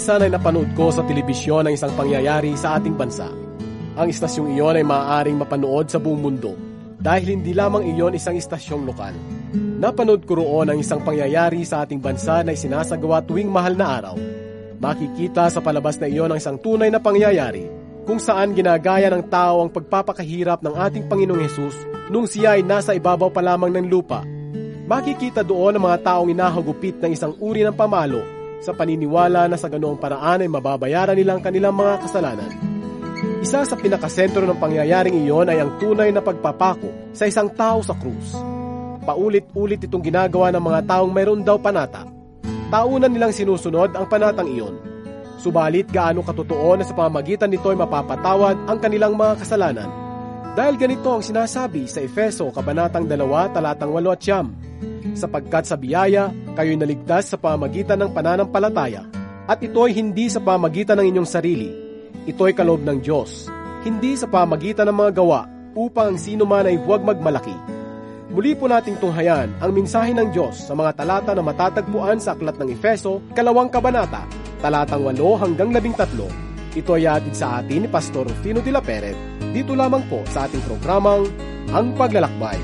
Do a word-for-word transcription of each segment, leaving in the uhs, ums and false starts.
Minsan ay napanood ko sa telebisyon ang isang pangyayari sa ating bansa. Ang istasyong iyon ay maaaring mapanood sa buong mundo dahil hindi lamang iyon isang istasyong lokal. Napanood ko roon ang isang pangyayari sa ating bansa na isinasagawa tuwing mahal na araw. Makikita sa palabas na iyon ang isang tunay na pangyayari kung saan ginagaya ng tao ang pagpapakahirap ng ating Panginoong Hesus nung siya ay nasa ibabaw pa lamang ng lupa. Makikita doon ang mga taong inahagupit ng isang uri ng pamalo sa paniniwala na sa ganoong paraan ay mababayaran nilang kanilang mga kasalanan. Isa sa pinakasentro ng pangyayaring iyon ay ang tunay na pagpapako sa isang tao sa krus. Paulit-ulit itong ginagawa ng mga taong mayroon daw panata. Taunan nilang sinusunod ang panatang iyon. Subalit gaano katotoo na sa pamamagitan nito ay mapapatawad ang kanilang mga kasalanan. Dahil ganito ang sinasabi sa Efeso Kabanatang dalawa, talatang walo at siyam. Sapagkat sa biyaya, kayo'y naligtas sa pamamagitan ng pananampalataya. At ito'y hindi sa pamamagitan ng inyong sarili. Ito'y kaloob ng Diyos, hindi sa pamamagitan ng mga gawa, upang ang sino man ay huwag magmalaki. Muli po nating tunghayan ang mensahe ng Diyos sa mga talata na matatagpuan sa aklat ng Efeso, kalawang kabanata, talatang walo hanggang labing tatlo. Ito ay atid sa atin ni Pastor Rufino de la Peret, dito lamang po sa ating programang Ang Paglalakbay.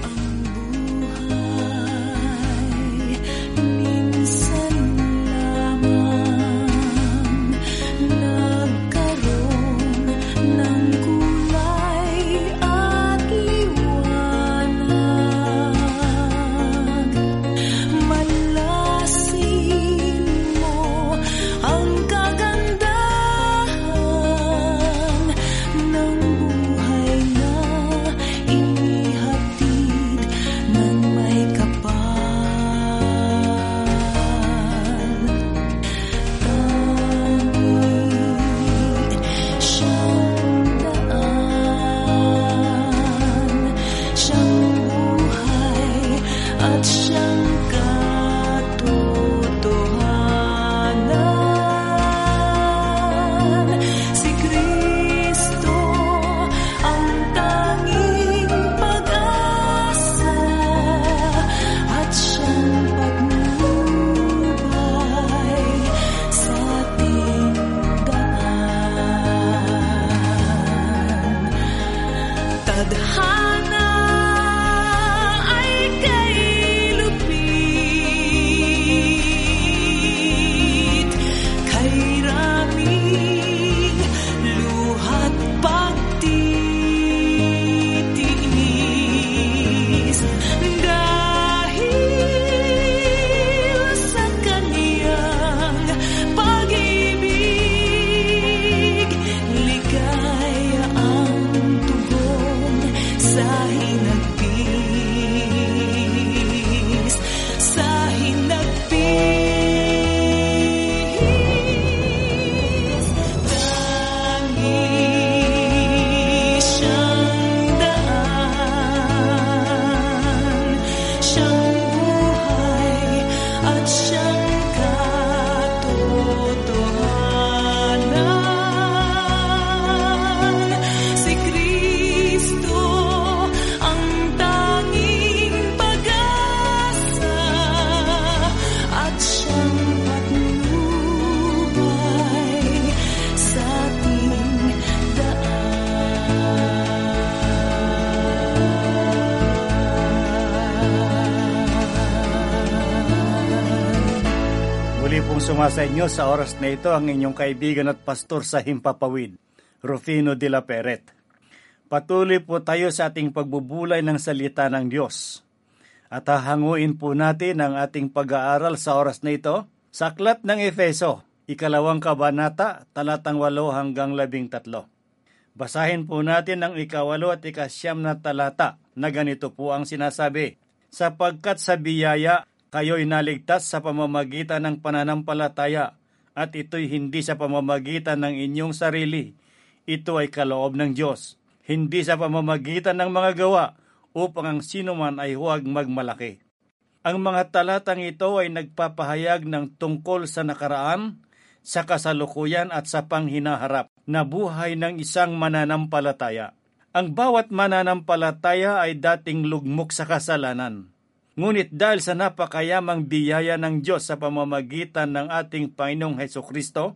Sumasa inyo sa oras na ito ang inyong kaibigan at pastor sa Himpapawid, Rufino de la Peret. Patuloy po tayo sa ating pagbubulay ng salita ng Diyos. At hahanguin po natin ang ating pag-aaral sa oras na ito sa aklat ng Efeso, ikalawang kabanata, talatang walo hanggang labing tatlo. Basahin po natin ang ikawalo at ikasyam na talata na ganito po ang sinasabi. Sapagkat sa biyaya, kayo'y naligtas sa pamamagitan ng pananampalataya, at ito'y hindi sa pamamagitan ng inyong sarili. Ito ay kaloob ng Diyos, hindi sa pamamagitan ng mga gawa, upang ang sinuman ay huwag magmalaki. Ang mga talatang ito ay nagpapahayag ng tungkol sa nakaraan, sa kasalukuyan at sa panghinaharap na buhay ng isang mananampalataya. Ang bawat mananampalataya ay dating lugmok sa kasalanan. Ngunit dahil sa napakayamang biyaya ng Diyos sa pamamagitan ng ating Panginoong Hesukristo,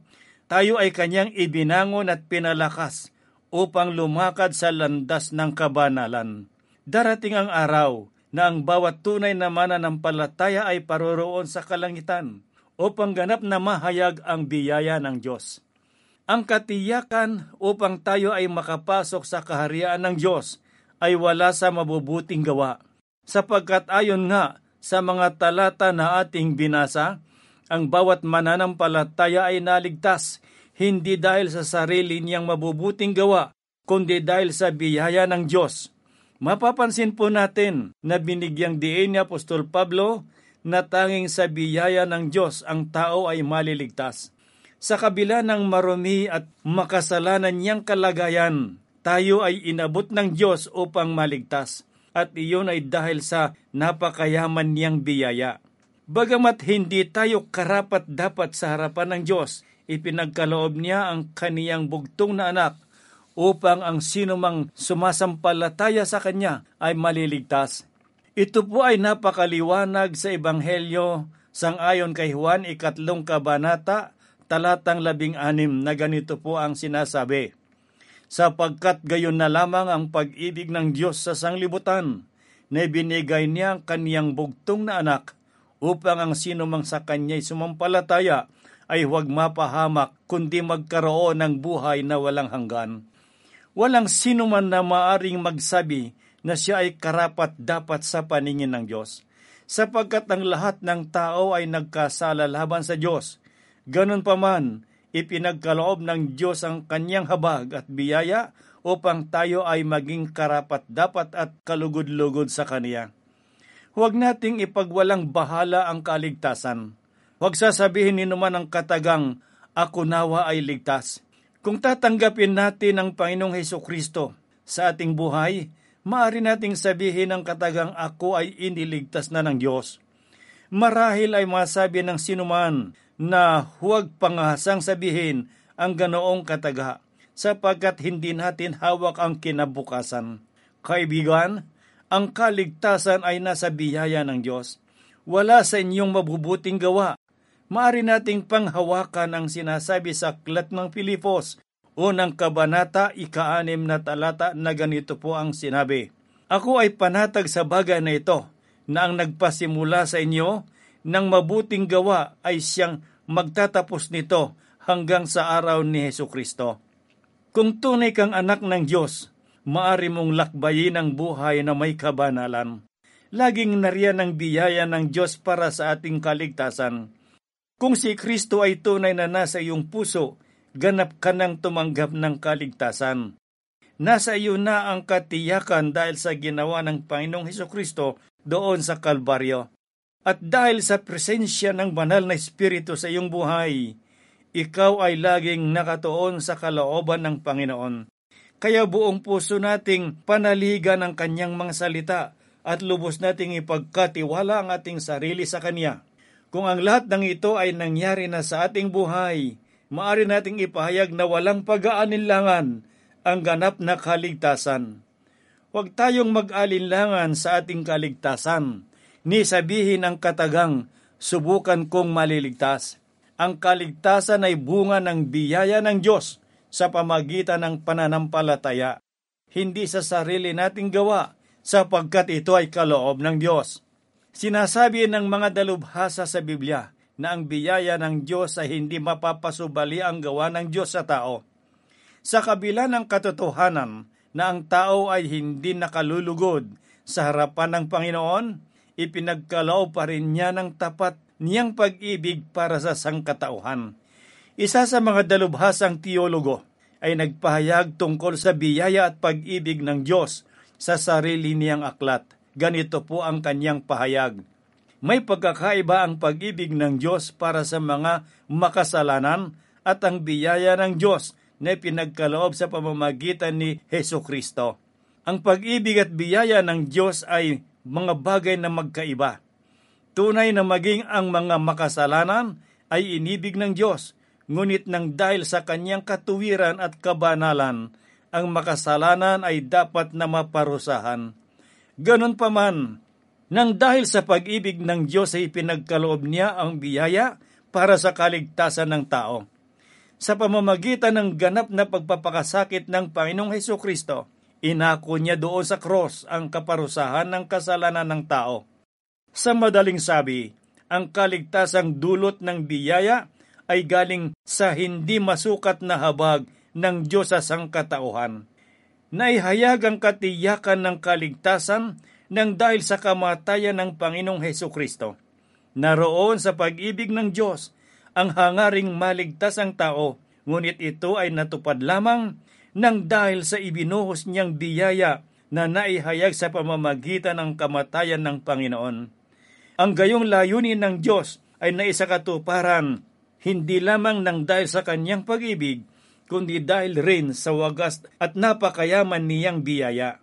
tayo ay kanyang ibinangon at pinalakas upang lumakad sa landas ng kabanalan. Darating ang araw na ang bawat tunay na mananampalataya ay paroroon sa kalangitan upang ganap na mahayag ang biyaya ng Diyos. Ang katiyakan upang tayo ay makapasok sa kaharian ng Diyos ay wala sa mabubuting gawa, sapagkat ayon nga sa mga talata na ating binasa, ang bawat mananampalataya ay naligtas, hindi dahil sa sarili niyang mabubuting gawa, kundi dahil sa biyaya ng Diyos. Mapapansin po natin na binigyang diin ni Apostol Pablo na tanging sa biyaya ng Diyos ang tao ay maliligtas. Sa kabila ng marumi at makasalanan niyang kalagayan, tayo ay inabot ng Diyos upang maligtas, at iyon ay dahil sa napakayaman niyang biyaya. Bagamat hindi tayo karapat-dapat sa harapan ng Diyos, ipinagkaloob niya ang kaniyang bugtong na anak upang ang sinumang sumasampalataya sa Kanya ay maliligtas. Ito po ay napakaliwanag sa Ebanghelyo sangayon kay Juan ikatlong kabanata, talatang labing anim na ganito po ang sinasabi. Sapagkat gayon na lamang ang pag-ibig ng Diyos sa sanglibutan, na binigay niya ang kaniyang bugtong na anak, upang ang sinumang sa Kanya'y sumampalataya ay huwag mapahamak, kundi magkaroon ng buhay na walang hanggan. Walang sinuman na maaring magsabi na siya ay karapat-dapat sa paningin ng Diyos, sapagkat ang lahat ng tao ay nagkasala laban sa Diyos. Ganon pa man, ipinagkaloob ng Diyos ang kanyang habag at biyaya upang tayo ay maging karapat-dapat at kalugod-lugod sa Kaniya. Huwag nating ipagwalang bahala ang kaligtasan. Huwag sasabihin ni naman ang katagang, ako nawa ay ligtas. Kung tatanggapin natin ang Panginoong Hesukristo sa ating buhay, maaari nating sabihin ang katagang ako ay iniligtas na ng Diyos. Marahil ay masabi ng sinuman na huwag pangasang sabihin ang ganoong kataga, sapagkat hindi natin hawak ang kinabukasan. Kaibigan, ang kaligtasan ay nasa biyaya ng Diyos. Wala sa inyong mabubuting gawa. Maaari nating panghawakan ang sinasabi sa aklat ng Pilipos, unang kabanata, ika-anim na talata na ganito po ang sinabi. Ako ay panatag sa bagay na ito, na ang nagpasimula sa inyo ng mabuting gawa ay siyang magtatapos nito hanggang sa araw ni Hesukristo. Kung tunay kang anak ng Diyos, maaari mong lakbayin ang buhay na may kabanalan. Laging nariyan ang biyaya ng Diyos para sa ating kaligtasan. Kung si Kristo ay tunay na nasa iyong puso, ganap ka nang tumanggap ng kaligtasan. Nasa iyo na ang katiyakan dahil sa ginawa ng Panginoong Hesukristo doon sa Kalbaryo. At dahil sa presensya ng banal na Espiritu sa iyong buhay, ikaw ay laging nakatuon sa kalooban ng Panginoon. Kaya buong puso nating panaligan ang Kanyang mga salita at lubos nating ipagkatiwala ang ating sarili sa Kanya. Kung ang lahat ng ito ay nangyari na sa ating buhay, maaari nating ipahayag na walang pag-aalinlangan ang ganap na kaligtasan. Huwag tayong mag-alinlangan sa ating kaligtasan, ni sabihin ang katagang, subukan kong maliligtas. Ang kaligtasan ay bunga ng biyaya ng Diyos sa pamagitan ng pananampalataya, hindi sa sarili nating gawa, sapagkat ito ay kaloob ng Diyos. Sinasabi ng mga dalubhasa sa Biblia na ang biyaya ng Diyos ay hindi mapapasubali ang gawa ng Diyos sa tao. Sa kabila ng katotohanan na ang tao ay hindi nakalulugod sa harapan ng Panginoon, ipinagkaloob pa rin niya ng tapat niyang pag-ibig para sa sangkatauhan. Isa sa mga dalubhasang teologo ay nagpahayag tungkol sa biyaya at pag-ibig ng Diyos sa sarili niyang aklat. Ganito po ang kanyang pahayag. May pagkakaiba ang pag-ibig ng Diyos para sa mga makasalanan at ang biyaya ng Diyos na pinagkaloob sa pamamagitan ni Hesukristo. Ang pag-ibig at biyaya ng Diyos ay mga bagay na magkaiba. Tunay na maging ang mga makasalanan ay inibig ng Diyos, ngunit nang dahil sa kanyang katuwiran at kabanalan, ang makasalanan ay dapat na maparusahan. Ganon pa man, nang dahil sa pag-ibig ng Diyos ay pinagkaloob niya ang biyaya para sa kaligtasan ng tao. sa pamamagitan ng ganap na pagpapakasakit ng Panginoong Hesukristo. Inako niya doon sa cross ang kaparusahan ng kasalanan ng tao. Sa madaling sabi, ang kaligtasang dulot ng biyaya ay galing sa hindi masukat na habag ng Diyos sa sangkatauhan. Naihayag ang katiyakan ng kaligtasan nang dahil sa kamatayan ng Panginoong Hesukristo. Naroon sa pag-ibig ng Diyos ang hangaring maligtas ang tao, ngunit ito ay natupad lamang nang dahil sa ibinuhos niyang biyaya na naihayag sa pamamagitan ng kamatayan ng Panginoon. Ang gayong layunin ng Diyos ay naisakatuparan hindi lamang nang dahil sa kanyang pag-ibig, kundi dahil rin sa wagas at napakayaman niyang biyaya.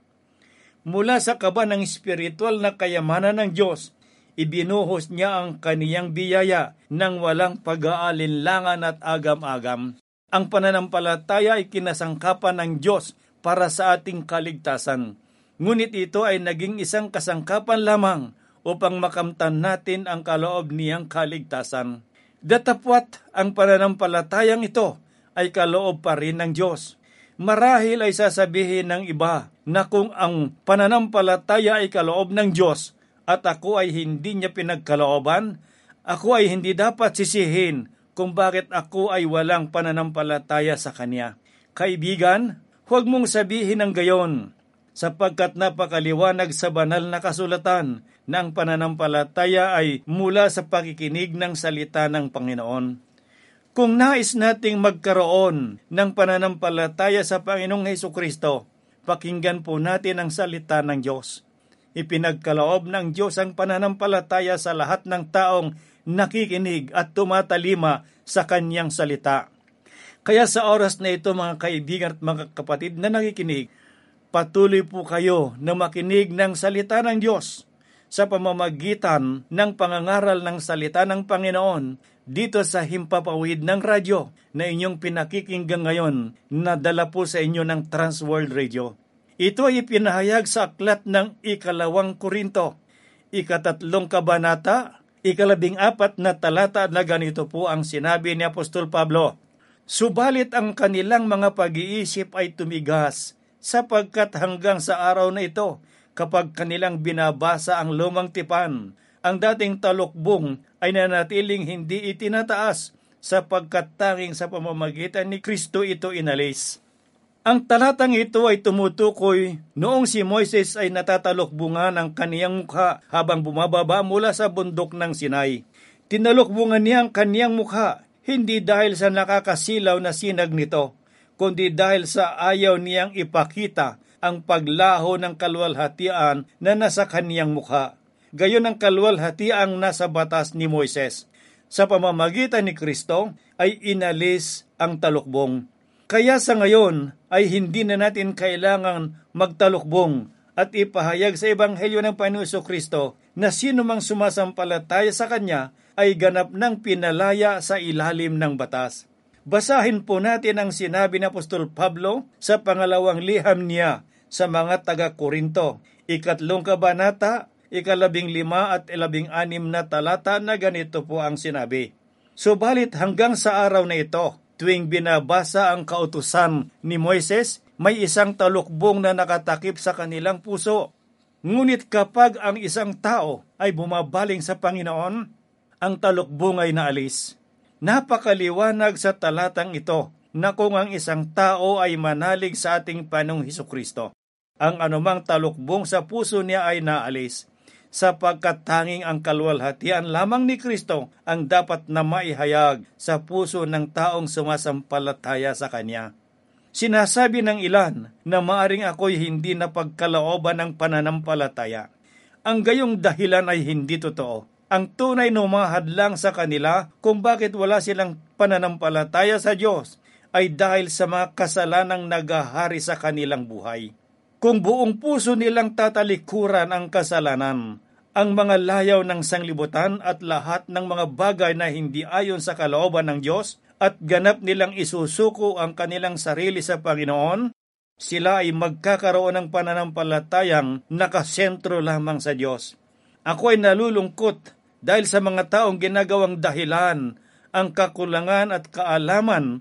Mula sa kaba ng espiritual na kayamanan ng Diyos, ibinuhos niya ang kaniyang biyaya nang walang pag-aalinlangan at agam-agam. Ang pananampalataya ay kinasangkapan ng Diyos para sa ating kaligtasan. Ngunit ito ay naging isang kasangkapan lamang upang makamtan natin ang kaloob niyang kaligtasan. Datapwat ang pananampalatayang ito ay kaloob pa rin ng Diyos. Marahil ay sasabihin ng iba na kung ang pananampalataya ay kaloob ng Diyos at ako ay hindi niya pinagkalooban, ako ay hindi dapat sisihin kung bakit ako ay walang pananampalataya sa Kanya. Kaibigan, huwag mong sabihin ng gayon, sapagkat napakaliwanag sa banal na kasulatan na ang pananampalataya ay mula sa pakikinig ng salita ng Panginoon. Kung nais nating magkaroon ng pananampalataya sa Panginoong Hesukristo, pakinggan po natin ang salita ng Diyos. Ipinagkaloob ng Diyos ang pananampalataya sa lahat ng taong nakikinig at tumatalima sa Kanyang salita. Kaya sa oras na ito, mga kaibigan at mga kapatid na nakikinig, patuloy po kayo na makinig ng salita ng Diyos sa pamamagitan ng pangangaral ng salita ng Panginoon dito sa Himpapawid ng radyo na inyong pinakikinggan ngayon na dala po sa inyo ng Transworld Radio. Ito ay ipinahayag sa aklat ng ikalawang Korinto, ikatatlong kabanata, ikalabing apat na talata na ganito po ang sinabi ni Apostol Pablo. Subalit ang kanilang mga pag-iisip ay tumigas, sapagkat hanggang sa araw na ito, kapag kanilang binabasa ang lumang tipan, ang dating talukbong ay nanatiling hindi itinataas sapagkat tanging sa pamamagitan ni Kristo ito inalis. Ang talatang ito ay tumutukoy noong si Moises ay natatalukbungan ang kaniyang mukha habang bumababa mula sa bundok ng Sinai. Tinalukbungan niya ang kaniyang mukha hindi dahil sa nakakasilaw na sinag nito, kundi dahil sa ayaw niyang ipakita ang paglaho ng kalwalhatian na nasa kaniyang mukha. Gayon ang kalwalhatiang nasa batas ni Moises. Sa pamamagitan ni Kristo ay inalis ang talukbong. Kaya sa ngayon ay hindi na natin kailangan magtalukbong at ipahayag sa Ebanghelyo ng Panginoong Kristo na sino mang sumasampalataya sa Kanya ay ganap ng pinalaya sa ilalim ng batas. Basahin po natin ang sinabi ni Apostol Pablo sa pangalawang liham niya sa mga taga-Korinto, ikatlong kabanata, ikalabing lima at ilabing anim na talata na ganito po ang sinabi. Subalit hanggang sa araw na ito, tuwing binabasa ang kautusan ni Moises, may isang talukbong na nakatakip sa kanilang puso. Ngunit kapag ang isang tao ay bumabaling sa Panginoon, ang talukbong ay naalis. Napakaliwanag sa talatang ito na kung ang isang tao ay manalig sa ating Panginoong Hesukristo, ang anumang talukbong sa puso niya ay naalis, sapagkat tanging ang kalwalhatian lamang ni Kristo ang dapat na maihayag sa puso ng taong sumasampalataya sa Kanya. Sinasabi ng ilan na maaring ako'y hindi napagkalooban ng pananampalataya. Ang gayong dahilan ay hindi totoo. Ang tunay na umahadlang sa kanila kung bakit wala silang pananampalataya sa Diyos ay dahil sa mga kasalanang nagahari sa kanilang buhay. Kung buong puso nilang tatalikuran ang kasalanan, ang mga layaw ng sanglibutan at lahat ng mga bagay na hindi ayon sa kalooban ng Diyos at ganap nilang isusuko ang kanilang sarili sa Panginoon, sila ay magkakaroon ng pananampalatayang nakasentro lamang sa Diyos. Ako ay nalulungkot dahil sa mga taong ginagawang dahilan ang kakulangan at kaalaman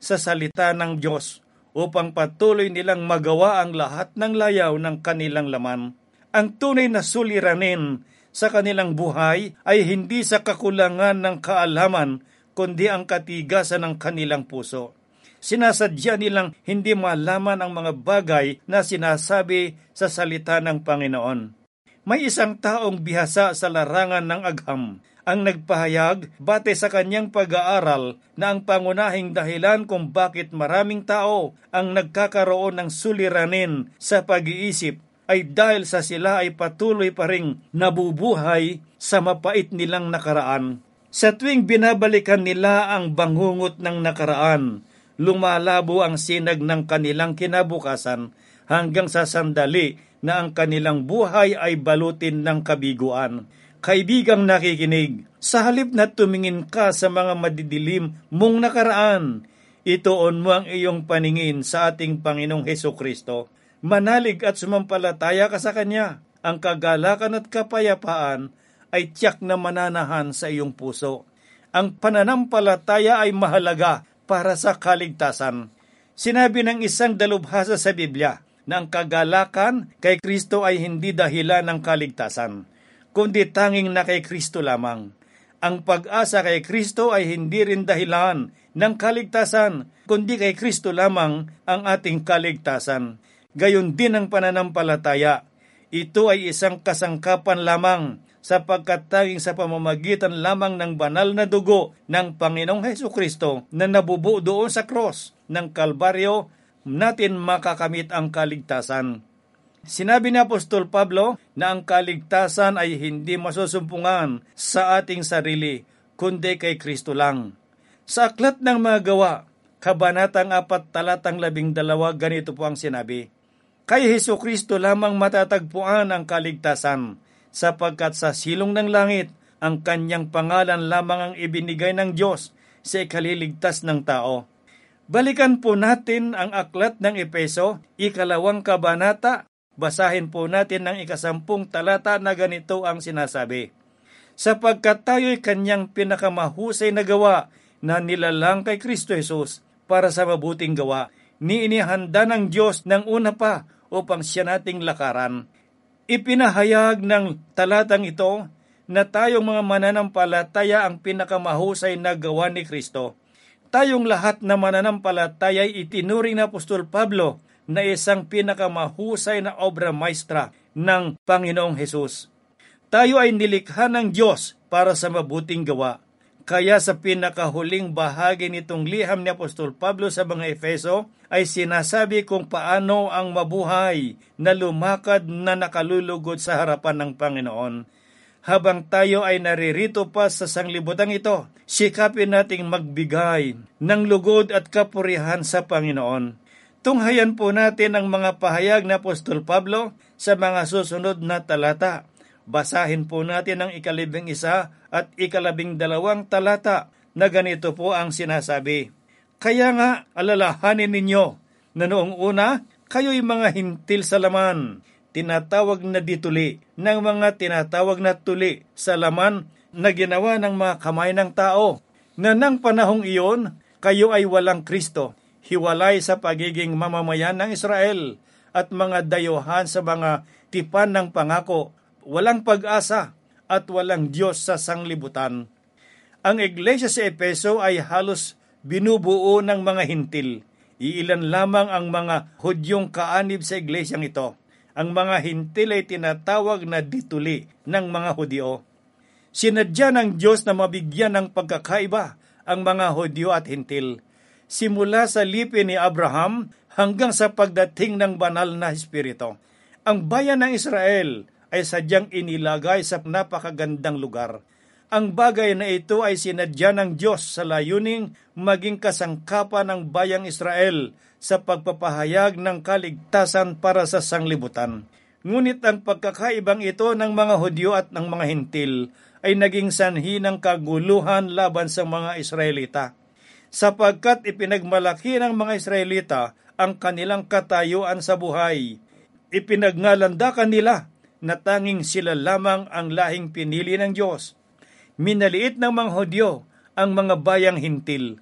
sa salita ng Diyos upang patuloy nilang magawa ang lahat ng layaw ng kanilang laman. Ang tunay na suliranin sa kanilang buhay ay hindi sa kakulangan ng kaalaman, kundi ang katigasan ng kanilang puso. Sinasadya nilang hindi malaman ang mga bagay na sinasabi sa salita ng Panginoon. May isang taong bihasa sa larangan ng agham ang nagpahayag bate sa kanyang pag-aaral na ang pangunahing dahilan kung bakit maraming tao ang nagkakaroon ng suliranin sa pag-iisip ay dahil sa sila ay patuloy pa ring nabubuhay sa mapait nilang nakaraan. Sa tuwing binabalikan nila ang bangungot ng nakaraan, lumalabo ang sinag ng kanilang kinabukasan hanggang sa sandali na ang kanilang buhay ay balutin ng kabiguan. Kaibigang nakikinig, sa halip na tumingin ka sa mga madidilim mong nakaraan, ituon mo ang iyong paningin sa ating Panginoong Hesukristo. Manalig at sumampalataya ka sa Kanya. Ang kagalakan at kapayapaan ay tiyak na mananahan sa iyong puso. Ang pananampalataya ay mahalaga para sa kaligtasan. Sinabi ng isang dalubhasa sa Biblia na ang kagalakan kay Kristo ay hindi dahilan ng kaligtasan, kundi tanging na kay Kristo lamang. Ang pag-asa kay Kristo ay hindi rin dahilan ng kaligtasan, kundi kay Kristo lamang ang ating kaligtasan. Gayon din ang pananampalataya. Ito ay isang kasangkapan lamang sapagkat tanging sa pamamagitan lamang ng banal na dugo ng Panginoong Hesukristo na nabubuo doon sa cross ng Kalbaryo natin makakamit ang kaligtasan. Sinabi ni Apostol Pablo na ang kaligtasan ay hindi masusumpungan sa ating sarili, kundi kay Kristo lang. Sa Aklat ng Mga Gawa, Kabanatang apat talatang labing dalawa, ganito po ang sinabi, Kay Hesukristo lamang matatagpuan ang kaligtasan, sapagkat sa silong ng langit, ang kanyang pangalan lamang ang ibinigay ng Diyos sa ikaliligtas ng tao. Balikan po natin ang Aklat ng Efeso, ikalawang kabanata. Basahin po natin ang ikasampung talata na ganito ang sinasabi. Sapagkat tayo'y kanyang pinakamahusay na gawa na nilalang kay Kristo Jesus para sa mabuting gawa, ni inihanda ng Diyos ng una pa upang siya nating lakaran. Ipinahayag ng talatang ito na tayong mga mananampalataya ang pinakamahusay na gawa ni Kristo. Tayong lahat na mananampalataya ay itinuring na Apostol Pablo na isang pinakamahusay na obra maestra ng Panginoong Hesus. Tayo ay nilikha ng Diyos para sa mabuting gawa. Kaya sa pinakahuling bahagi nitong liham ni Apostol Pablo sa mga Efeso ay sinasabi kung paano ang mabuhay na lumakad na nakalulugod sa harapan ng Panginoon. Habang tayo ay naririto pa sa sanglibutang ito, sikapin nating magbigay ng lugod at kapurihan sa Panginoon. Tunghayan po natin ang mga pahayag na Apostol Pablo sa mga susunod na talata. Basahin po natin ang ikalabing isa at ikalabing dalawang talata na ganito po ang sinasabi. Kaya nga alalahanin ninyo na noong una kayo'y mga hintil sa laman, tinatawag na dituli, ng mga tinatawag na tuli sa laman na ginawa ng mga kamay ng tao, na nang panahong iyon kayo ay walang Kristo, hiwalay sa pagiging mamamayan ng Israel at mga dayuhan sa mga tipan ng pangako, walang pag-asa at walang Diyos sa sanglibutan. Ang iglesia sa Efeso ay halos binubuo ng mga hintil. Iilan lamang ang mga Hudyong kaanib sa iglesyang ito. Ang mga hintil ay tinatawag na dituli ng mga Hudyo. Sinadya ng Diyos na mabigyan ng pagkakaiba ang mga Hudyo at hintil. Simula sa lipi ni Abraham hanggang sa pagdating ng banal na Espiritu. Ang bayan ng Israel ay sadyang inilagay sa napakagandang lugar. Ang bagay na ito ay sinadya ng Diyos sa layuning maging kasangkapan ng bayang Israel sa pagpapahayag ng kaligtasan para sa sanglibutan. Ngunit ang pagkakaibang ito ng mga Hudyo at ng mga hintil ay naging sanhi ng kaguluhan laban sa mga Israelita. Sapagkat ipinagmalaki ng mga Israelita ang kanilang katayuan sa buhay. Ipinagngalandakan nila na tanging sila lamang ang lahing pinili ng Diyos. Minaliit ng mga Hudyo ang mga bayang hintil.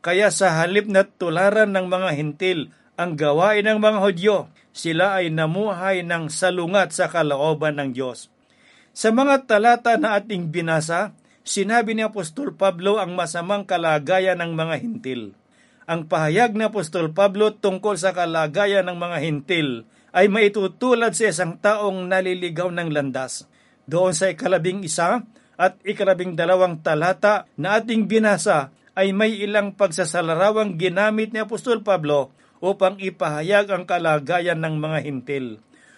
Kaya sa halip na tularan ng mga hintil ang gawain ng mga Hudyo, sila ay namuhay ng salungat sa kalooban ng Diyos. Sa mga talata na ating binasa, sinabi ni Apostol Pablo ang masamang kalagayan ng mga hintil. Ang pahayag ni Apostol Pablo tungkol sa kalagayan ng mga hintil ay maitutulad sa isang taong naliligaw ng landas. Doon sa ikalabing isa at ikalabing dalawang talata na ating binasa ay may ilang pagsasalarawang ginamit ni Apostol Pablo upang ipahayag ang kalagayan ng mga hintil.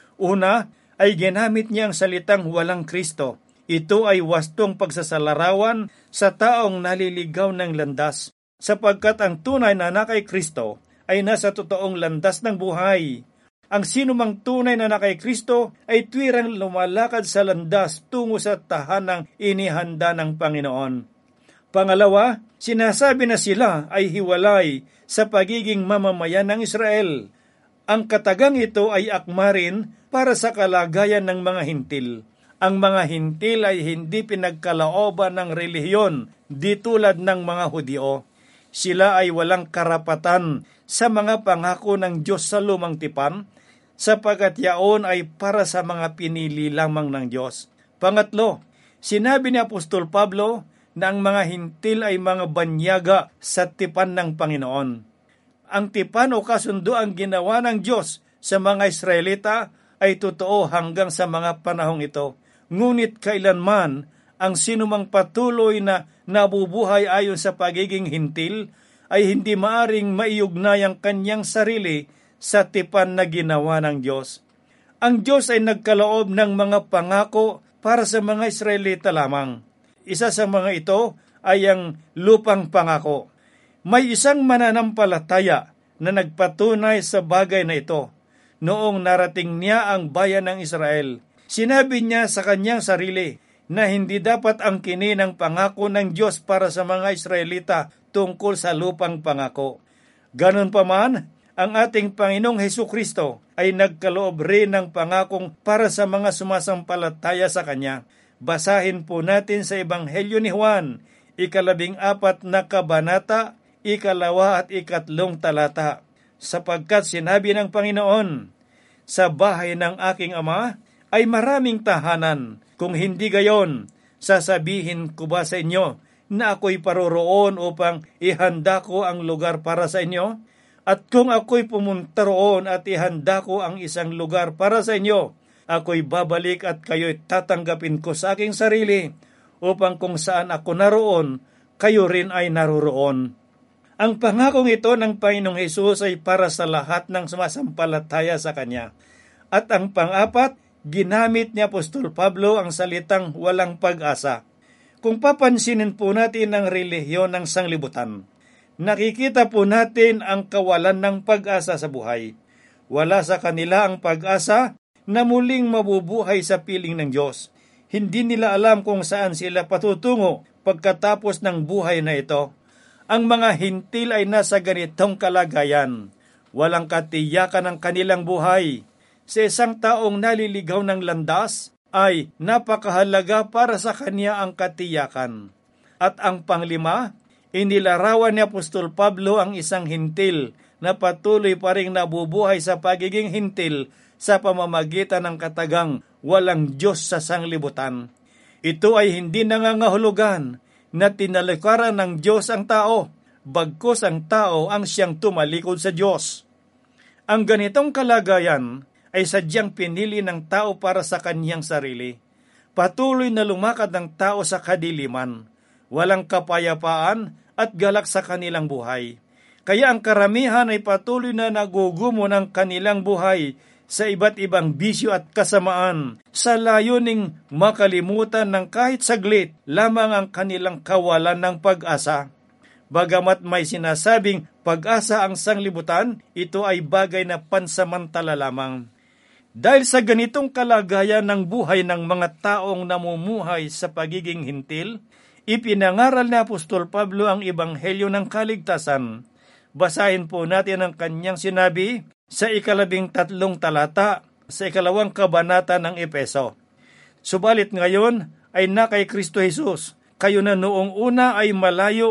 Una ay ginamit niya ang salitang walang Kristo. Ito ay wastong pagsasalarawan sa taong naliligaw ng landas, sapagkat ang tunay na anak kay Kristo ay nasa totoong landas ng buhay. Ang sinumang tunay na anak kay Kristo ay tuwirang lumalakad sa landas tungo sa tahanang inihanda ng Panginoon. Pangalawa, sinasabi na sila ay hiwalay sa pagiging mamamayan ng Israel. Ang katagang ito ay akma rin para sa kalagayan ng mga hintil. Ang mga hintil ay hindi pinagkalooban ng relihiyon di tulad ng mga Hudyo. Sila ay walang karapatan sa mga pangako ng Diyos sa lumang tipan, sapagkat yaon ay para sa mga pinili lamang ng Diyos. Pangatlo, sinabi ni Apostol Pablo na ang mga hintil ay mga banyaga sa tipan ng Panginoon. Ang tipan o kasundo ang ginawa ng Diyos sa mga Israelita ay totoo hanggang sa mga panahong ito. Ngunit kailanman ang sinumang patuloy na nabubuhay ayon sa pagiging hintil ay hindi maaring maiugnay ang kanyang sarili sa tipan na ginawa ng Diyos. Ang Diyos ay nagkaloob ng mga pangako para sa mga Israelita lamang. Isa sa mga ito ay ang lupang pangako. May isang mananampalataya na nagpatunay sa bagay na ito. Noong narating niya ang bayan ng Israel, sinabi niya sa kanyang sarili na hindi dapat angkinin ang pangako ng Diyos para sa mga Israelita tungkol sa lupang pangako. Ganon pa man, ang ating Panginoong Hesukristo ay nagkaloob rin ng pangakong para sa mga sumasampalataya sa Kanya. Basahin po natin sa Ebanghelyo ni Juan, ikalabing apat na kabanata, ikalawa at ikatlong talata. Sapagkat sinabi ng Panginoon, sa bahay ng aking Ama ay maraming tahanan. Kung hindi gayon, sasabihin ko ba sa inyo na ako'y paroroon upang ihanda ko ang lugar para sa inyo? At kung ako'y pumunta roon at ihanda ko ang isang lugar para sa inyo, ako'y babalik at kayo'y tatanggapin ko sa aking sarili, upang kung saan ako naroon, kayo rin ay naroroon. Ang pangakong ito ng Panginoong Hesus ay para sa lahat ng sumasampalataya sa Kanya. At ang pang-apat, ginamit ni Apostol Pablo ang salitang walang pag-asa. Kung papansinin po natin ang relihiyon ng sanglibutan, nakikita po natin ang kawalan ng pag-asa sa buhay. Wala sa kanila ang pag-asa na muling mabubuhay sa piling ng Diyos. Hindi nila alam kung saan sila patutungo pagkatapos ng buhay na ito. Ang mga hintil ay nasa ganitong kalagayan. Walang katiyakan ang kanilang buhay. Sa isang taong naliligaw ng landas, ay napakahalaga para sa kanya ang katiyakan. At ang panglima, inilarawan ni Apostol Pablo ang isang hintil na patuloy pa ring nabubuhay sa pagiging hintil sa pamamagitan ng katagang walang Diyos sa sanglibutan. Ito ay hindi nangangahulugan na tinalikuran ng Diyos ang tao, bagkus ang tao ang siyang tumalikod sa Diyos. Ang ganitong kalagayan ay sadyang pinili ng tao para sa kaniyang sarili. Patuloy na lumakad ng tao sa kadiliman, walang kapayapaan at galak sa kanilang buhay. Kaya ang karamihan ay patuloy na nagugumo ng kanilang buhay sa iba't ibang bisyo at kasamaan, sa layuning makalimutan ng kahit saglit lamang ang kanilang kawalan ng pag-asa. Bagamat may sinasabing pag-asa ang sanglibutan, ito ay bagay na pansamantala lamang. Dahil sa ganitong kalagayan ng buhay ng mga taong namumuhay sa pagiging hintil, ipinangaral ni Apostol Pablo ang Ebanghelyo ng Kaligtasan. Basahin po natin ang kanyang sinabi sa ikalabing tatlong talata sa ikalawang kabanata ng Epeso. Subalit ngayon ay na kay Kristo Jesus, kayo na noong una ay malayo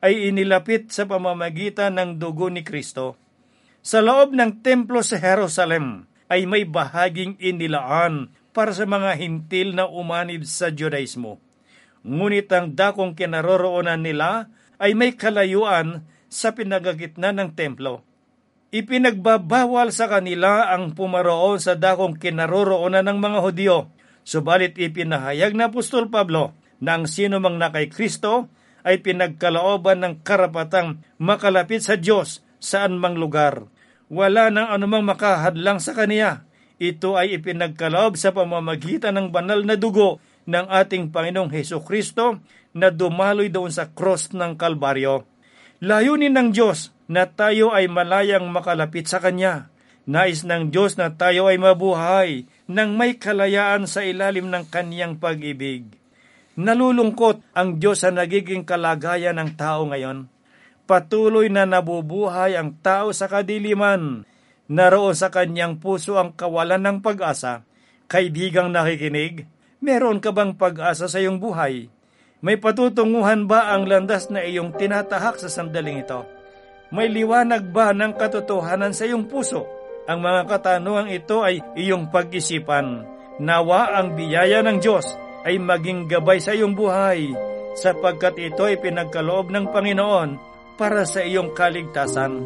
ay inilapit sa pamamagitan ng dugo ni Kristo. Sa loob ng templo sa Jerusalem ay may bahaging inilaan para sa mga hintil na umanib sa Judaismo. Ngunit ang dakong kinaroroonan nila ay may kalayuan sa pinagagitna ng templo. Ipinagbabawal sa kanila ang pumaroon sa dakong kinaroroonan ng mga Hudyo, subalit ipinahayag na Apostol Pablo na ang sino mang na kay Kristo ay pinagkalooban ng karapatang makalapit sa Diyos saan mang lugar. Wala nang anumang makahadlang sa kaniya. Ito ay ipinagkaloob sa pamamagitan ng banal na dugo ng ating Panginoong Hesus Kristo na dumaloy doon sa cross ng Kalbaryo. Layunin ng Diyos na tayo ay malayang makalapit sa Kanya. Nais ng Diyos na tayo ay mabuhay nang may kalayaan sa ilalim ng Kaniyang pag-ibig. Nalulungkot ang Diyos sa nagiging kalagayan ng tao ngayon. Patuloy na nabubuhay ang tao sa kadiliman. Naroon sa kanyang puso ang kawalan ng pag-asa. Kaibigang nakikinig, meron ka bang pag-asa sa iyong buhay? May patutunguhan ba ang landas na iyong tinatahak sa sandaling ito? May liwanag ba ng katotohanan sa iyong puso? Ang mga katanungang ito ay iyong pag-isipan. Nawa ang biyaya ng Diyos ay maging gabay sa iyong buhay, sapagkat ito ay pinagkaloob ng Panginoon para sa iyong kaligtasan.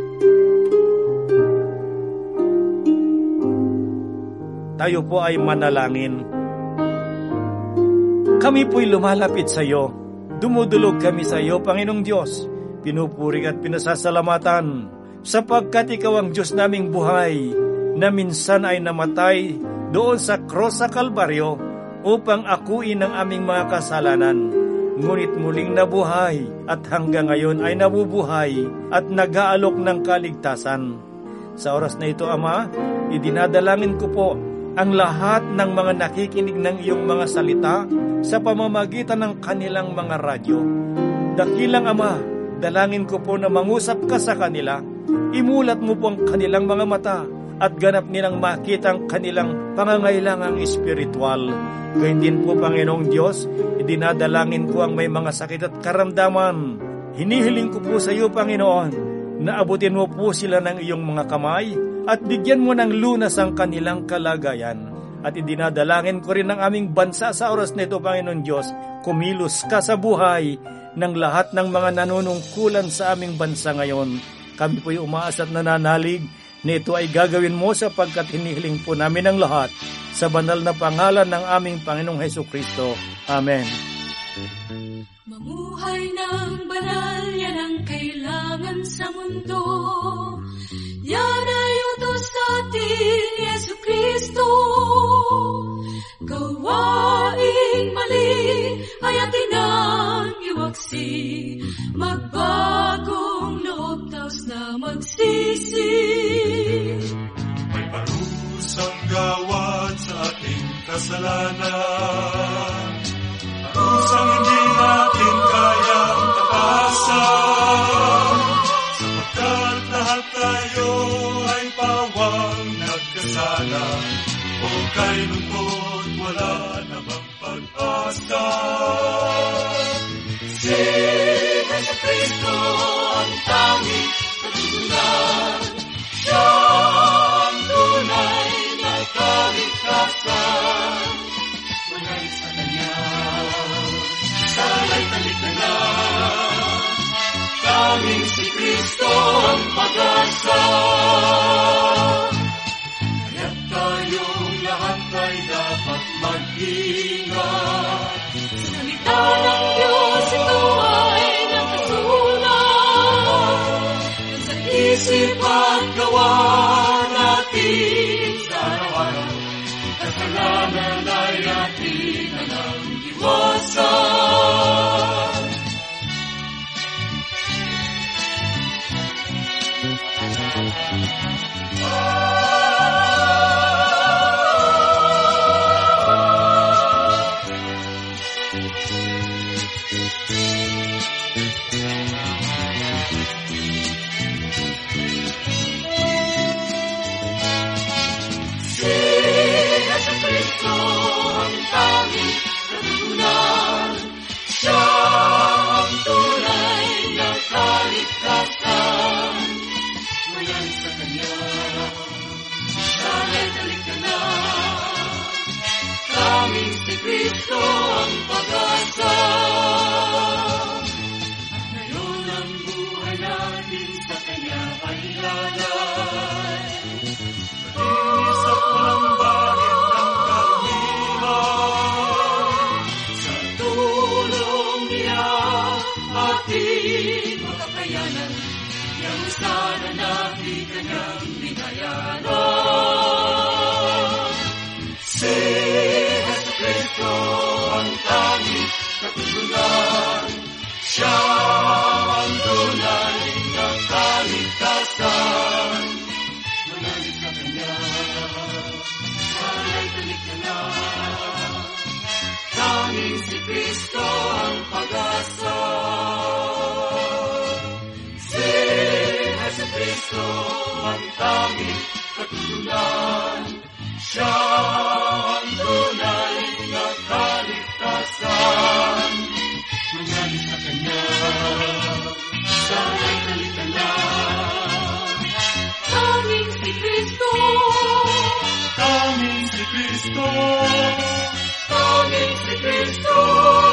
Tayo po ay manalangin. Kami po'y lumalapit sa iyo. Dumudulog kami sa iyo, Panginoong Diyos. Pinupuri at pinasasalamatan, sapagkat ikaw ang Diyos naming buhay, na minsan ay namatay doon sa cross sa Kalbaryo upang akuin ang aming mga kasalanan. Ngunit muling nabuhay at hanggang ngayon ay nabubuhay at nag-aalok ng kaligtasan. Sa oras na ito, Ama, idinadalangin ko po ang lahat ng mga nakikinig ng iyong mga salita sa pamamagitan ng kanilang mga radyo. Dakilang Ama, dalangin ko po na mangusap ka sa kanila. Imulat mo po ang kanilang mga mata at ganap nilang makita ang kanilang pangangailangang espiritual. Gayun din po, Panginoong Diyos, idinadalangin ko ang may mga sakit at karamdaman. Hinihiling ko po sa iyo, Panginoon, na abutin mo po sila ng iyong mga kamay at bigyan mo ng lunas ang kanilang kalagayan. At idinadalangin ko rin ang aming bansa sa oras na ito, Panginoon Diyos. Kumilos ka sa buhay ng lahat ng mga nanunungkulan sa aming bansa ngayon. Kami po'y umaas at nananalig na ito ay gagawin mo sapagkat hinihiling po namin ang lahat sa banal na pangalan ng aming Panginoong Hesus Kristo. Amen. Mamuhay ng banal, yan ang kailangan sa mundo. Yan ay utos sa ating Yesu Kristo. Gawaing mali ay atin ang iwaksi. Magbagong loob taos na magsisi. May parusang gawad sa ating kasalanan. Parusang hindi natin kayang tapasan. Sapagkat lahat tayo ay pawang nagkasala. O kay lungkot wala namang pag-asa. Si Jesu Cristo ang tanging katutunan. Siya ang tunay na kaligtasan. Manalig sa Kanya, sana'y taliktanan. Tanging si Cristo ang pag-asa. Kaya't tayong lahat ay dapat mag-ingat. Sa salita ng Diyos ito ay nakasulat. Sa isip at gawa natin sa araw-araw. Kasalanan ay atin na nang iwasan. Si Jesu Cristo ang tanging katutunan. Kristo ang pag-asa. At ngayon ang buhay natin sa Kanya ay lalay. Matinis at walang bahid ng kahiman. Sa tulong niya ating makakayanan. Yang sana natin Kanyang binayaran. Si Jesu Cristo ang tanging katutunan. Siya ang tunay na kaligtasan. Manalig sa Kanya, sana'y talik ka na. Tanging si Cristo ang pag-asa. Si Jesu Cristo ang tanging katutunan. Siya ang tunay na kaligtasan. Manalig sa Kanya, sana'y talik ka na. Tanging si Kristo, tanging si Kristo, tanging si Kristo.